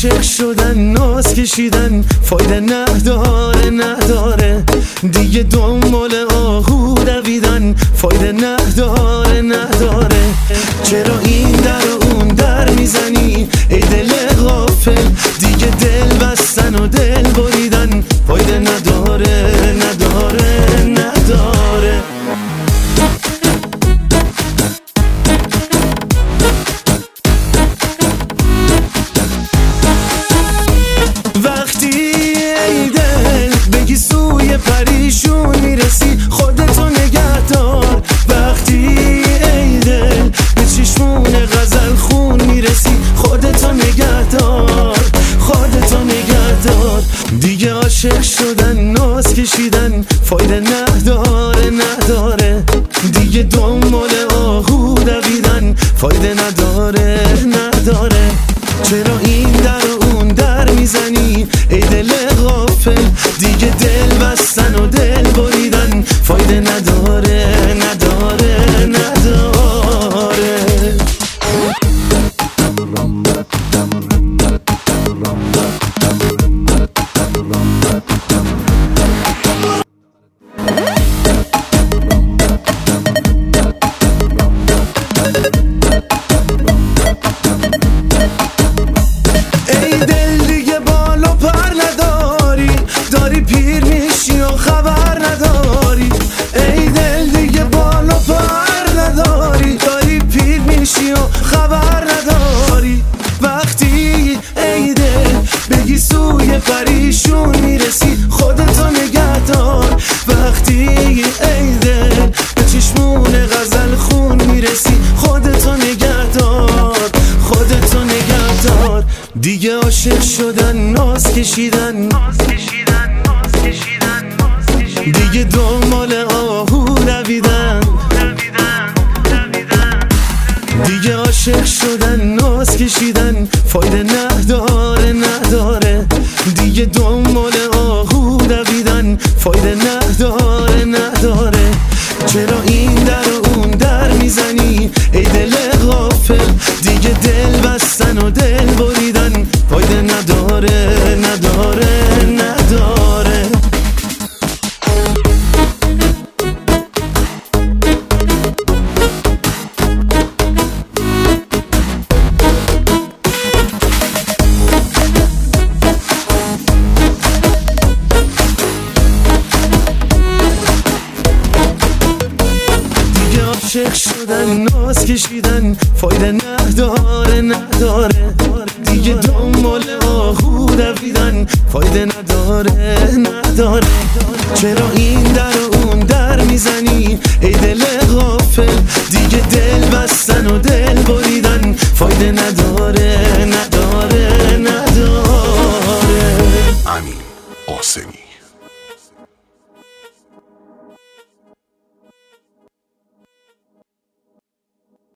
عاشق شدن ناز کشیدن فایده نداره دیگه دنبال آهو دویدن فایده نداره چرا این در و اون در میزنی ای دل غافل دیگه دل بستن و دل بریدن فایده نداره وقتی ای دل بگی سوی پریشون میرسی خودتو نگه دار وقتی ای دل به چشمون غزل خون میرسی خودتو نگه دار دیگه عاشق شدن ناز کشیدن فایده نداره دیگه دنبال آهو دویدن فایده نداره چرا این در و اون در میزنی ای دل غافل دیگه دل بستن و دل بریدن فایده نداره خبر نداری وقتی ای دل بگی سوی پریشون میرسی خودتو نگه دار وقتی ای دل به چشمون غزل خون میرسی خودتو نگه دار دیگه عاشق شدن ناز کشیدن دیگه دنبال آهو دویدن دیگه عاشق شدن ناز کشیدن فایده نداره دیگه دنبال آهو دویدن فایده نداره چرا این در و اون در میزنی ای دل غافل دیگه دل بستن و دل بریدن فایده نداره عاشق شدن ناز کشیدن فایده نداره دیگه دنبال آهو دویدن فایده نداره چرا این در و اون در میزنی ای دل غافل دیگه دل بستن و دل بریدن فایده نداره امین قاسمی